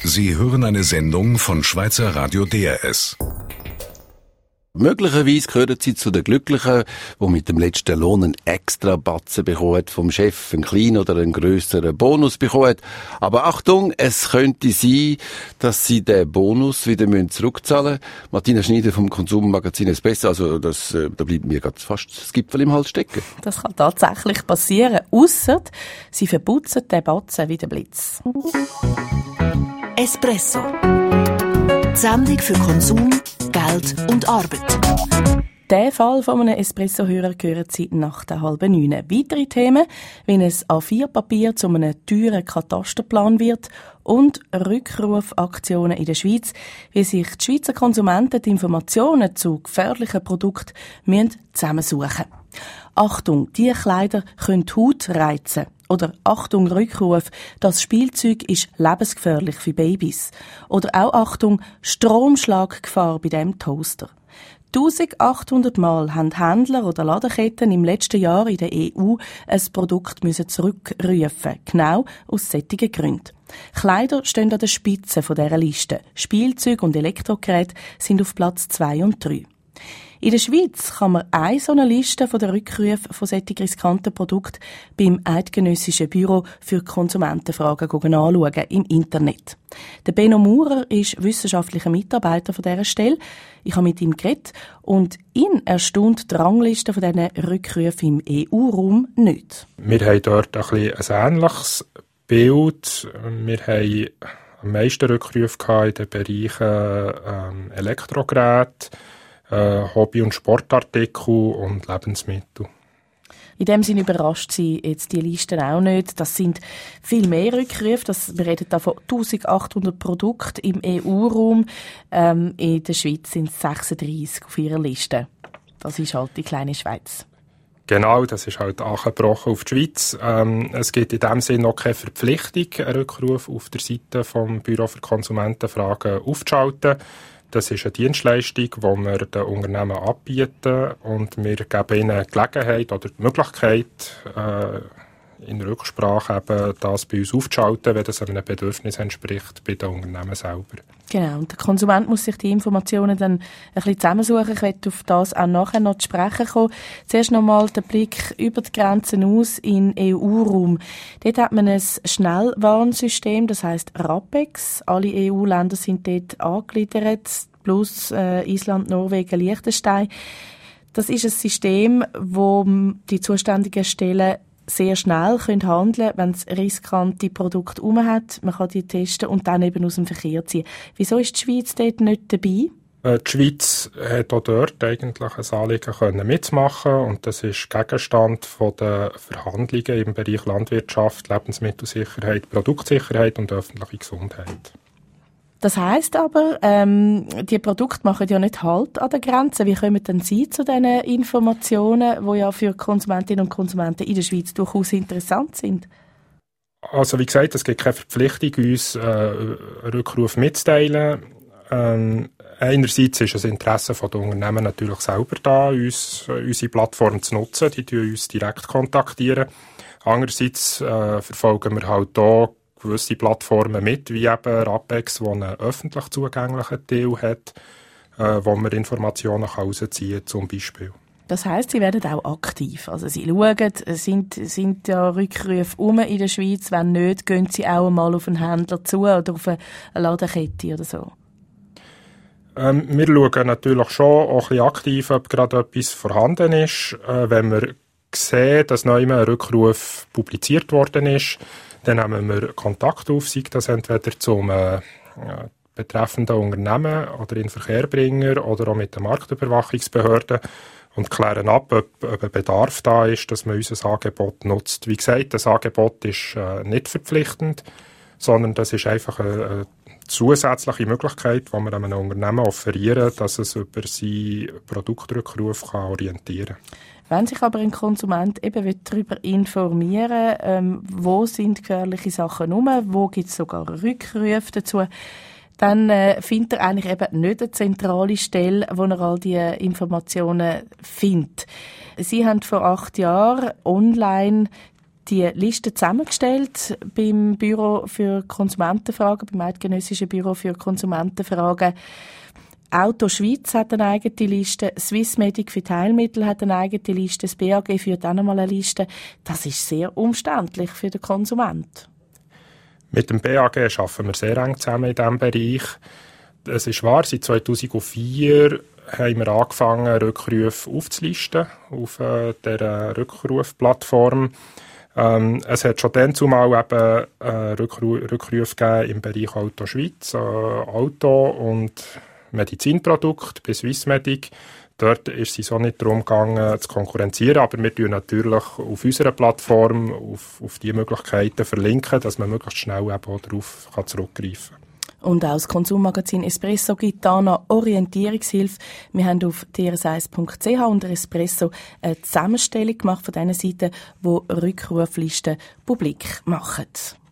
Sie hören eine Sendung von Schweizer Radio DRS. Möglicherweise gehören Sie zu den Glücklichen, die mit dem letzten Lohn einen extra Batzen bekommen, vom Chef einen kleinen oder einen grösseren Bonus bekommen. Aber Achtung, es könnte sein, dass Sie den Bonus wieder zurückzahlen müssen. Martina Schneider vom Konsummagazin Espresso, also da bleibt mir gerade fast das Gipfel im Hals stecken. Das kann tatsächlich passieren, ausser Sie verputzen den Batzen wie der Blitz. Espresso. Die Sendung für Konsum, Geld und Arbeit. Den Fall von einem Espresso-Hörer hören Sie nach der 8:30. Weitere Themen, wie ein A4-Papier zu einem teuren Katasterplan wird und Rückrufaktionen in der Schweiz, wie sich die Schweizer Konsumenten die Informationen zu gefährlichen Produkten zusammensuchen müssen. Achtung, diese Kleider können die Haut reizen. Oder Achtung, Rückruf, das Spielzeug ist lebensgefährlich für Babys. Oder auch Achtung, Stromschlaggefahr bei diesem Toaster. 1800 Mal haben Händler oder Ladenketten im letzten Jahr in der EU ein Produkt zurückrufen. Genau aus solchen Gründen. Kleider stehen an der Spitze dieser Liste. Spielzeug und Elektrogeräte sind auf Platz 2 und 3. In der Schweiz kann man eine so eine Liste von den Rückrufen von solchen riskanten Produkten beim Eidgenössischen Büro für Konsumentenfragen anschauen, im Internet. Der Benno Maurer ist wissenschaftlicher Mitarbeiter von dieser Stelle. Ich habe mit ihm geredet und ihn erstaunt die Rangliste von diesen Rückrufen im EU-Raum nicht. Wir haben dort ein ähnliches Bild. Wir haben am meisten Rückrufe in den Bereichen Elektrogeräte, Hobby- und Sportartikel und Lebensmittel. In dem Sinne überrascht Sie jetzt die Liste auch nicht. Das sind viel mehr Rückrufe. Wir reden da von 1800 Produkten im EU-Raum. In der Schweiz sind es 36 auf ihrer Liste. Das ist halt die kleine Schweiz. Genau, das ist halt angebrochen auf die Schweiz. Es gibt in dem Sinne noch keine Verpflichtung, einen Rückruf auf der Seite vom Büro für Konsumentenfragen aufzuschalten. Das ist eine Dienstleistung, die wir den Unternehmen anbieten und wir geben ihnen die Gelegenheit oder die Möglichkeit, in Rücksprache eben das bei uns aufzuschalten, wenn das einem Bedürfnis entspricht, bei den Unternehmen selber. Genau, und der Konsument muss sich die Informationen dann ein bisschen zusammensuchen. Ich werde auf das auch nachher noch zu sprechen kommen. Zuerst nochmal der Blick über die Grenzen aus in den EU-Raum. Dort hat man ein Schnellwarnsystem, das heisst RAPEX. Alle EU-Länder sind dort angegliedert, plus Island, Norwegen, Liechtenstein. Das ist ein System, wo die zuständigen Stellen sehr schnell handeln können, wenn es riskante Produkte herum hat. Man kann die testen und dann eben aus dem Verkehr ziehen. Wieso ist die Schweiz dort nicht dabei? Die Schweiz hat auch dort eigentlich ein Anliegen mitmachen und das ist Gegenstand der Verhandlungen im Bereich Landwirtschaft, Lebensmittelsicherheit, Produktsicherheit und öffentliche Gesundheit. Das heisst aber, die Produkte machen ja nicht Halt an der Grenze. Wie kommen denn Sie zu diesen Informationen, die ja für Konsumentinnen und Konsumenten in der Schweiz durchaus interessant sind? Also wie gesagt, es gibt keine Verpflichtung, uns Rückruf mitzuteilen. Einerseits ist das Interesse der Unternehmen natürlich selber da, unsere Plattform zu nutzen. Die kontaktieren uns direkt kontaktieren. Andererseits verfolgen wir halt auch gewisse Plattformen mit, wie eben RAPEX, die einen öffentlich zugänglichen Teil hat, wo man Informationen herausziehen kann, zum Beispiel. Das heisst, Sie werden auch aktiv. Also Sie schauen, sind ja Rückrufe in der Schweiz? Wenn nicht, gehen Sie auch einmal auf einen Händler zu oder auf eine Ladenkette oder so? Wir schauen natürlich schon auch ein bisschen aktiv, ob gerade etwas vorhanden ist. Wenn wir sehen, dass neu ein Rückruf publiziert worden ist, dann nehmen wir Kontakt auf, sei das entweder zum betreffenden Unternehmen oder in Verkehrbringer oder auch mit den Marktüberwachungsbehörden und klären ab, ob ein Bedarf da ist, dass man unser Angebot nutzt. Wie gesagt, das Angebot ist nicht verpflichtend, sondern das ist einfach eine zusätzliche Möglichkeit, die wir einem Unternehmen offerieren, dass es über seinen Produktrückruf orientieren kann. Wenn sich aber ein Konsument eben darüber informieren will, wo sind gefährliche Sachen rum, wo gibt es sogar Rückrufe dazu, dann findet er eigentlich eben nicht eine zentrale Stelle, wo er all diese Informationen findet. Sie haben vor 8 Jahren online die Liste zusammengestellt beim Büro für Konsumentenfragen, beim Eidgenössischen Büro für Konsumentenfragen. Auto Schweiz hat eine eigene Liste, Swissmedic für Teilmittel hat eine eigene Liste, das BAG führt auch nochmal eine Liste. Das ist sehr umständlich für den Konsument. Mit dem BAG arbeiten wir sehr eng zusammen in diesem Bereich. Es ist wahr, seit 2004 haben wir angefangen, Rückrufe aufzulisten auf dieser Rückrufplattform. Es hat schon dann zumal eben Rückrufe gegeben im Bereich Auto Schweiz, Auto und Medizinprodukte bei Swissmedic. Dort ist es so nicht darum gegangen, zu konkurrenzieren, aber wir tun natürlich auf unserer Plattform auf die Möglichkeiten verlinken, dass man möglichst schnell eben auch darauf zurückgreifen kann. Und auch das Konsummagazin Espresso gibt da noch Orientierungshilfe. Wir haben auf trs1.ch unter Espresso eine Zusammenstellung gemacht von den Seiten, die Rückruflisten publik machen.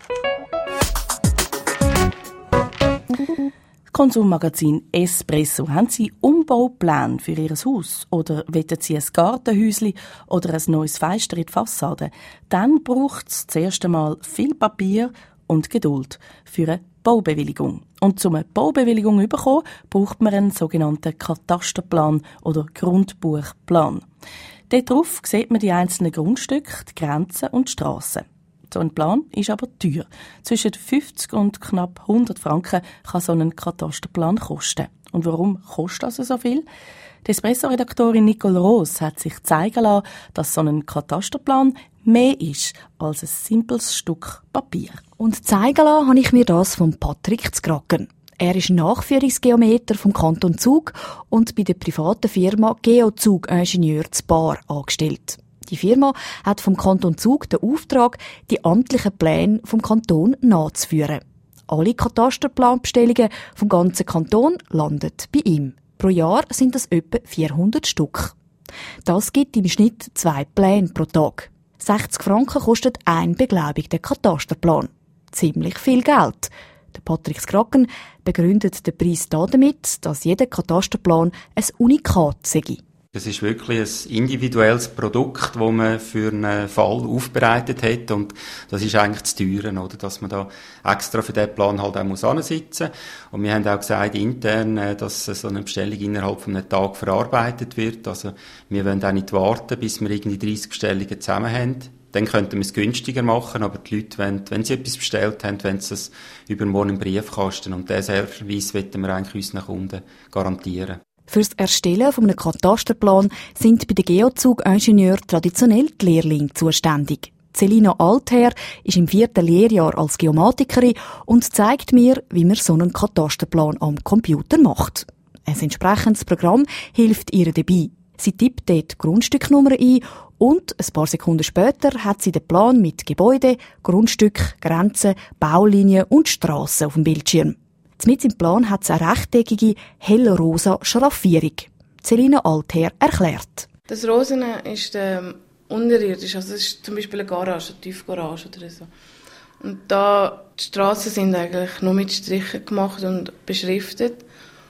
Konsummagazin Espresso. Haben Sie Umbaupläne für Ihr Haus? Oder wollen Sie ein Gartenhäuschen oder ein neues Fenster in die Fassade? Dann braucht es zuerst einmal viel Papier und Geduld für eine Baubewilligung. Und um eine Baubewilligung zu bekommen, braucht man einen sogenannten Katasterplan oder Grundbuchplan. Dort drauf sieht man die einzelnen Grundstücke, die Grenzen und die Strassen. So ein Plan ist aber teuer. Zwischen 50 und knapp 100 Franken kann so ein Katasterplan kosten. Und warum kostet das so viel? Die Espresso-Redaktorin Nicole Roos hat sich zeigen lassen, dass so ein Katasterplan mehr ist als ein simples Stück Papier. Und zeigen lassen habe ich mir das von Patrick Zgracken. Er ist Nachführungsgeometer vom Kanton Zug und bei der privaten Firma Geozug Ingenieur zu Bar angestellt. Die Firma hat vom Kanton Zug den Auftrag, die amtlichen Pläne vom Kanton nachzuführen. Alle Katasterplanbestellungen vom ganzen Kanton landen bei ihm. Pro Jahr sind das etwa 400 Stück. Das gibt im Schnitt 2 Pläne pro Tag. 60 Franken kostet ein beglaubigter Katasterplan. Ziemlich viel Geld. Der Patrick Zgracken begründet den Preis damit, dass jeder Katasterplan ein Unikat sei. Es ist wirklich ein individuelles Produkt, das man für einen Fall aufbereitet hat, und das ist eigentlich zu teuer, oder? Dass man da extra für diesen Plan halt auch ansitzen muss. Und wir haben auch gesagt intern, dass so eine Bestellung innerhalb von einem Tag verarbeitet wird. Also wir wollen auch nicht warten, bis wir irgendwie 30 Bestellungen zusammen haben. Dann könnten wir es günstiger machen, aber die Leute, wenn sie etwas bestellt haben, wollen sie es übermorgen im Briefkasten. Und diesen Service wollen wir eigentlich unseren Kunden garantieren. Für das Erstellen von einem Katasterplan sind bei den Geozug-Ingenieuren traditionell die Lehrlinge zuständig. Celina Altherr ist im 4. Lehrjahr als Geomatikerin und zeigt mir, wie man so einen Katasterplan am Computer macht. Ein entsprechendes Programm hilft ihr dabei. Sie tippt dort die Grundstücknummer ein und ein paar Sekunden später hat sie den Plan mit Gebäude, Grundstück, Grenzen, Baulinien und Strassen auf dem Bildschirm. Mitten im Plan hat es eine rechteckige, hellrosa Schraffierung. Celina Altherr erklärt. Das Rosene ist unterirdisch, also das ist zum Beispiel eine Garage, eine Tiefgarage oder so. Und da die Strassen sind eigentlich nur mit Strichen gemacht und beschriftet.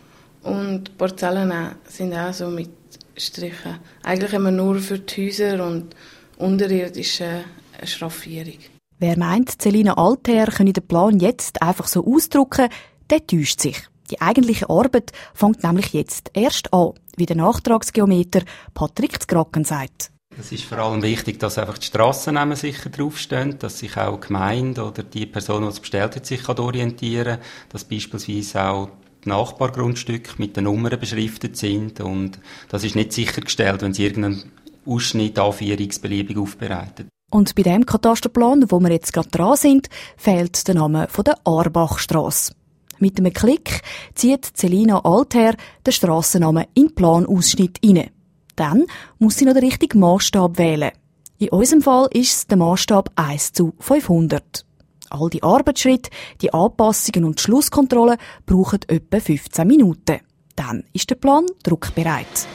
Und die Parzellen sind auch so mit Strichen. Eigentlich immer nur für die Häuser und unterirdisch eine Schraffierung. Wer meint, Celina Altherr könne den Plan jetzt einfach so ausdrucken, der täuscht sich. Die eigentliche Arbeit fängt nämlich jetzt erst an, wie der Nachtragsgeometer Patrick Zgracken sagt. Es ist vor allem wichtig, dass einfach die Strassennamen sicher draufstehen, dass sich auch die Gemeinde oder die Person, die es bestellt hat, sich orientieren kann, dass beispielsweise auch die Nachbargrundstücke mit den Nummern beschriftet sind, und das ist nicht sichergestellt, wenn Sie irgendeinen Ausschnitt anführungsbeliebig aufbereitet. Und bei dem Katasterplan, wo wir jetzt gerade dran sind, fehlt der Name von der Arbachstrasse. Mit einem Klick zieht Celina Altherr den Strassennamen in den Planausschnitt rein. Dann muss sie noch den richtigen Massstab wählen. In unserem Fall ist es der Massstab 1:500. All die Arbeitsschritte, die Anpassungen und die Schlusskontrolle brauchen etwa 15 Minuten. Dann ist der Plan druckbereit.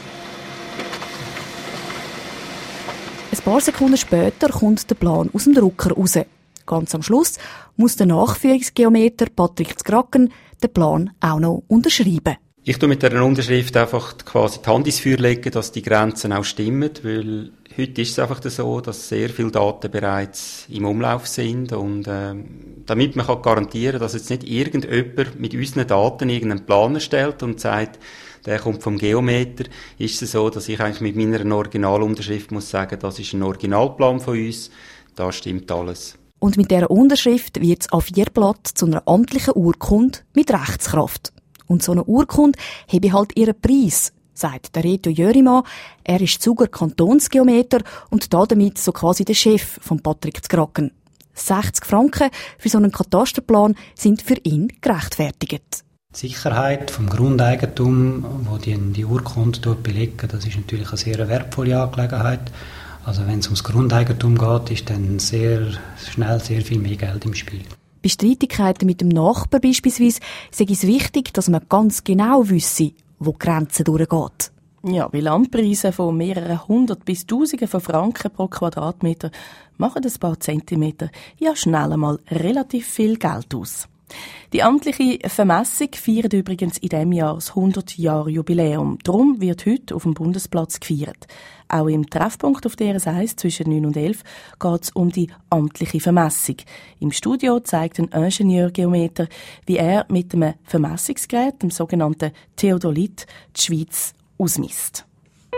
Ein paar Sekunden später kommt der Plan aus dem Drucker raus. Ganz am Schluss muss der Nachführungsgeometer Patrick Zgracken den Plan auch noch unterschreiben. Ich tue mit dieser Unterschrift einfach quasi die Hand ins Feuer legen, dass die Grenzen auch stimmen, weil Heute ist es einfach so, dass sehr viele Daten bereits im Umlauf sind und damit man garantieren kann, dass jetzt nicht irgendjemand mit unseren Daten irgendeinen Plan erstellt und sagt, der kommt vom Geometer, ist es so, dass ich eigentlich mit meiner Originalunterschrift muss sagen, das ist ein Originalplan von uns, da stimmt alles. Und mit dieser Unterschrift wird das A4-Blatt zu einer amtlichen Urkunde mit Rechtskraft. Und so eine Urkunde habe halt ihren Preis, sagt der Reto Jörimann. Er ist Zuger Kantonsgeometer und damit so quasi der Chef von Patrick Zgracken. 60 Franken für so einen Katasterplan sind für ihn gerechtfertigt. Die Sicherheit vom Grundeigentum, wo die Urkunde belegen, das ist natürlich eine sehr wertvolle Angelegenheit. Also wenn es ums Grundeigentum geht, ist dann sehr schnell sehr viel mehr Geld im Spiel. Bei Streitigkeiten mit dem Nachbar beispielsweise sei es wichtig, dass man ganz genau wisse, wo die Grenze durchgeht. Ja, bei Landpreisen von mehreren hundert bis Tausenden von Franken pro Quadratmeter machen ein paar Zentimeter ja schnell einmal relativ viel Geld aus. Die amtliche Vermessung feiert übrigens in diesem Jahr das 100-Jahr-Jubiläum. Darum wird heute auf dem Bundesplatz gefeiert. Auch im Treffpunkt auf DRS1 zwischen 9 und 11 geht es um die amtliche Vermessung. Im Studio zeigt ein Ingenieurgeometer, wie er mit einem Vermessungsgerät, dem sogenannten Theodolit, die Schweiz ausmisst.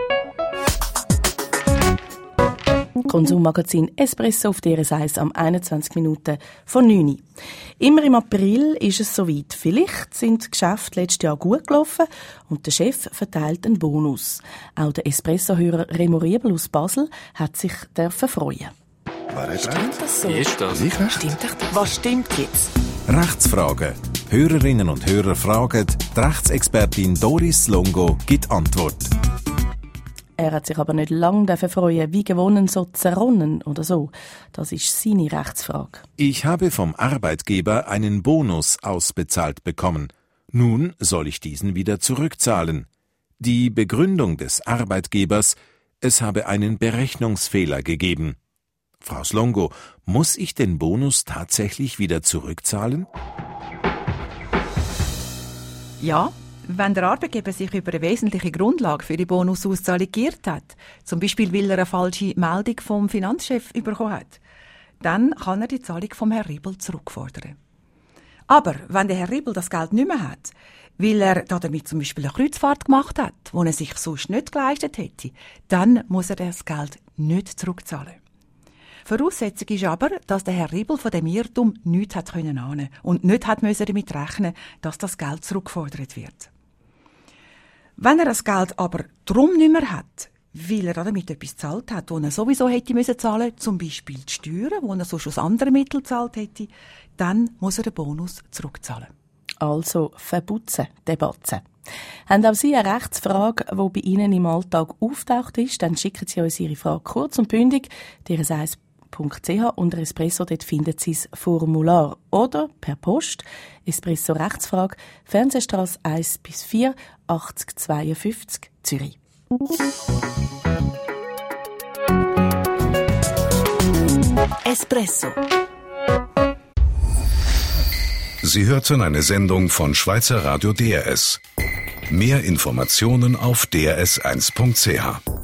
Konsummagazin Espresso auf DRS1 am 21 Minuten von 9 Uhr. Immer im April ist es soweit. Vielleicht sind die Geschäfte letztes Jahr gut gelaufen und der Chef verteilt einen Bonus. Auch der Espresso-Hörer Remo Riebel aus Basel hat sich freuen. Stimmt das so? Wie ist das? Ich recht? Stimmt doch. Was stimmt jetzt? Rechtsfragen. Hörerinnen und Hörer fragen, die Rechtsexpertin Doris Longo gibt Antwort. Er hat sich aber nicht lange freuen, wie gewonnen so zerronnen oder so. Das ist seine Rechtsfrage. Ich habe vom Arbeitgeber einen Bonus ausbezahlt bekommen. Nun soll ich diesen wieder zurückzahlen. Die Begründung des Arbeitgebers, es habe einen Berechnungsfehler gegeben. Frau Slongo, muss ich den Bonus tatsächlich wieder zurückzahlen? Ja. Wenn der Arbeitgeber sich über eine wesentliche Grundlage für die Bonusauszahlung geirrt hat, zum Beispiel weil er eine falsche Meldung vom Finanzchef bekommen hat, dann kann er die Zahlung vom Herrn Riebel zurückfordern. Aber wenn der Herr Riebel das Geld nicht mehr hat, weil er damit zum Beispiel eine Kreuzfahrt gemacht hat, die er sich sonst nicht geleistet hätte, dann muss er das Geld nicht zurückzahlen. Voraussetzung ist aber, dass der Herr Riebel von dem Irrtum nichts hat ahnen und nicht hat damit rechnen, dass das Geld zurückgefordert wird. Wenn er das Geld aber drum nicht mehr hat, weil er damit etwas gezahlt hat, das er sowieso hätte zahlen müssen, zum Beispiel die Steuern, die er sonst aus anderen Mitteln gezahlt hätte, dann muss er den Bonus zurückzahlen. Also verputzen, Debatte. Haben auch Sie eine Rechtsfrage, die bei Ihnen im Alltag auftaucht ist, dann schicken Sie uns Ihre Frage kurz und bündig, DRS1.ch unter Espresso, dort finden Sie das Formular. Oder per Post, Espresso Rechtsfrage, Fernsehstrasse 1 bis 4, 8052 Zürich. Espresso. Sie hörten eine Sendung von Schweizer Radio DRS. Mehr Informationen auf drs1.ch.